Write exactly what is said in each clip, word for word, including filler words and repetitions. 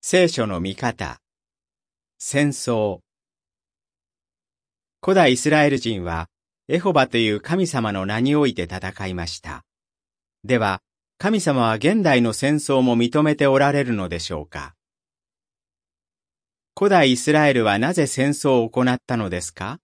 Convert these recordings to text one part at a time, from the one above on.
聖書の見方。戦争。古代イスラエル人は、エホバという神様の名において戦いました。では、神様は現代の戦争も認めておられるのでしょうか。古代イスラエルはなぜ戦争を行ったのですか？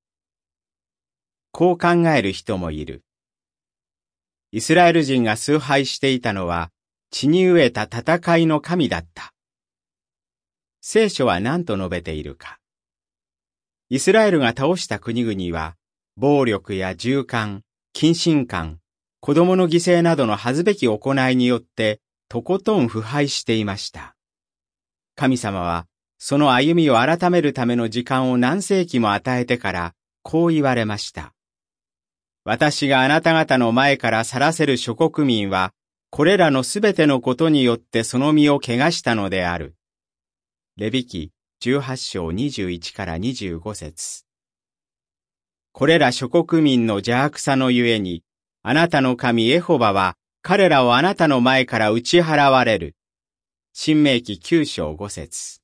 こう考える人もいる。イスラエル人が崇拝していたのは、地に飢えた戦いの神だった。聖書は何と述べているか。イスラエルが倒した国々は、暴力や従艦、近親姦、子供の犠牲などの恥ずべき行いによって、とことん腐敗していました。神様は、その歩みを改めるための時間を何世紀も与えてから、こう言われました。私があなた方の前から去らせる諸国民は、これらのすべてのことによってその身を汚したのである。レビ記じゅうはち章にじゅういちからにじゅうご節。これら諸国民の邪悪さのゆえに、あなたの神エホバは彼らをあなたの前から打ち払われる。申命記きゅう章ご節。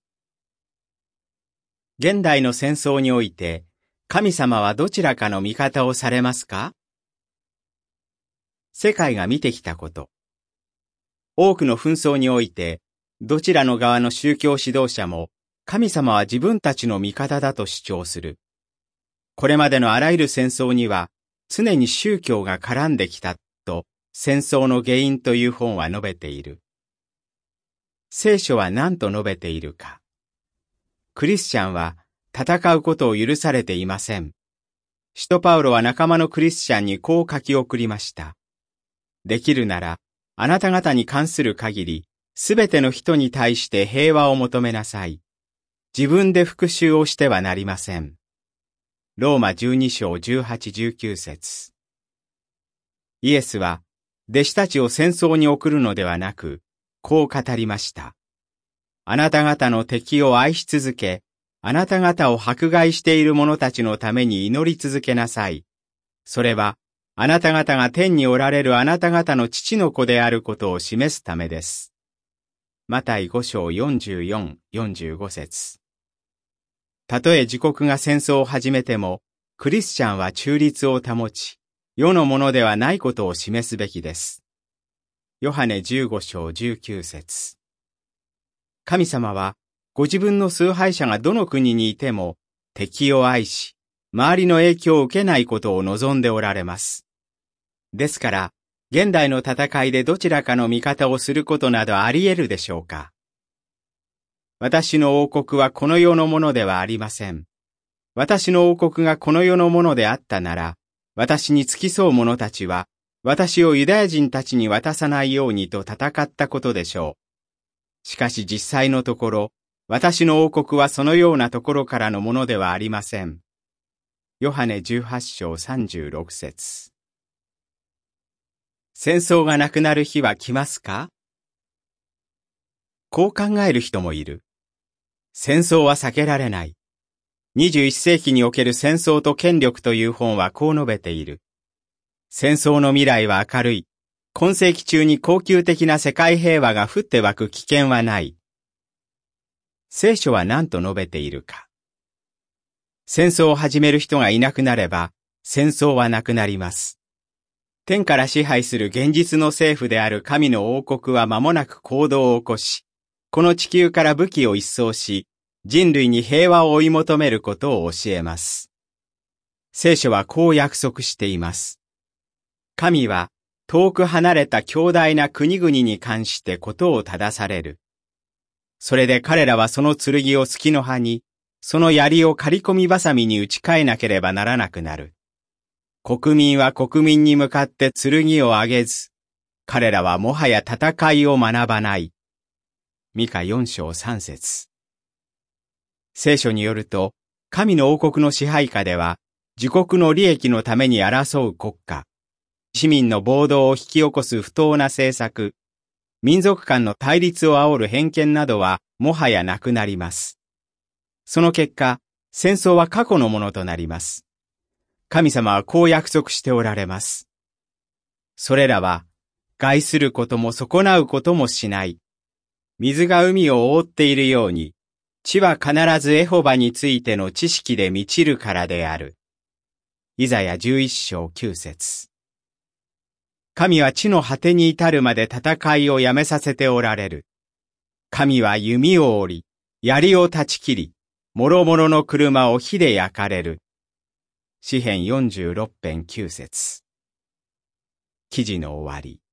現代の戦争において、神様はどちらかの味方をされますか？世界が見てきたこと。多くの紛争において、どちらの側の宗教指導者も、神様は自分たちの味方だと主張する。これまでのあらゆる戦争には、常に宗教が絡んできた、と、戦争の原因という本は述べている。聖書は何と述べているか。クリスチャンは、戦うことを許されていません。使徒パウロは仲間のクリスチャンにこう書き送りました。できるなら、あなた方に関する限り、すべての人に対して平和を求めなさい。自分で復讐をしてはなりません。ローマじゅうに章じゅうはち、じゅうきゅう節。イエスは、弟子たちを戦争に送るのではなく、こう語りました。あなた方の敵を愛し続け、あなた方を迫害している者たちのために祈り続けなさい。それは、あなた方が天におられるあなた方の父の子であることを示すためです。マタイご章よんじゅうよん、よんじゅうご節。たとえ自国が戦争を始めても、クリスチャンは中立を保ち、世のものではないことを示すべきです。ヨハネじゅうご章じゅうきゅう節。神様は、ご自分の崇拝者がどの国にいても、敵を愛し、周りの影響を受けないことを望んでおられます。ですから、現代の戦いでどちらかの味方をすることなどあり得るでしょうか。私の王国はこの世のものではありません。私の王国がこの世のものであったなら、私に付き添う者たちは、私をユダヤ人たちに渡さないようにと戦ったことでしょう。しかし実際のところ、私の王国はそのようなところからのものではありません。ヨハネじゅうはち章さんじゅうろく節。戦争がなくなる日は来ますか？こう考える人もいる。戦争は避けられない。にじゅういっ世紀における戦争と権力という本はこう述べている。戦争の未来は明るい。今世紀中に恒久的な世界平和が降って湧く危険はない。聖書は何と述べているか。戦争を始める人がいなくなれば、戦争はなくなります。天から支配する現実の政府である神の王国は間もなく行動を起こし、この地球から武器を一掃し、人類に平和を追い求めることを教えます。聖書はこう約束しています。神は遠く離れた強大な国々に関してことを正される。それで彼らはその剣を月の葉に、その槍を刈り込みばさみに打ち替えなければならなくなる。国民は国民に向かって剣を上げず、彼らはもはや戦いを学ばない。ミカよん章さん節。聖書によると、神の王国の支配下では、自国の利益のために争う国家、市民の暴動を引き起こす不当な政策、民族間の対立を煽る偏見などは、もはやなくなります。その結果、戦争は過去のものとなります。神様はこう約束しておられます。それらは、害することも損なうこともしない。 水が海を覆っているように、地は必ずエホバについての知識で満ちるからである。イザヤじゅういっ章きゅう節。神は地の果てに至るまで戦いをやめさせておられる。神は弓を折り、槍を断ち切り、諸々の車を火で焼かれる。詩編よんじゅうろく編きゅう節。記事の終わり。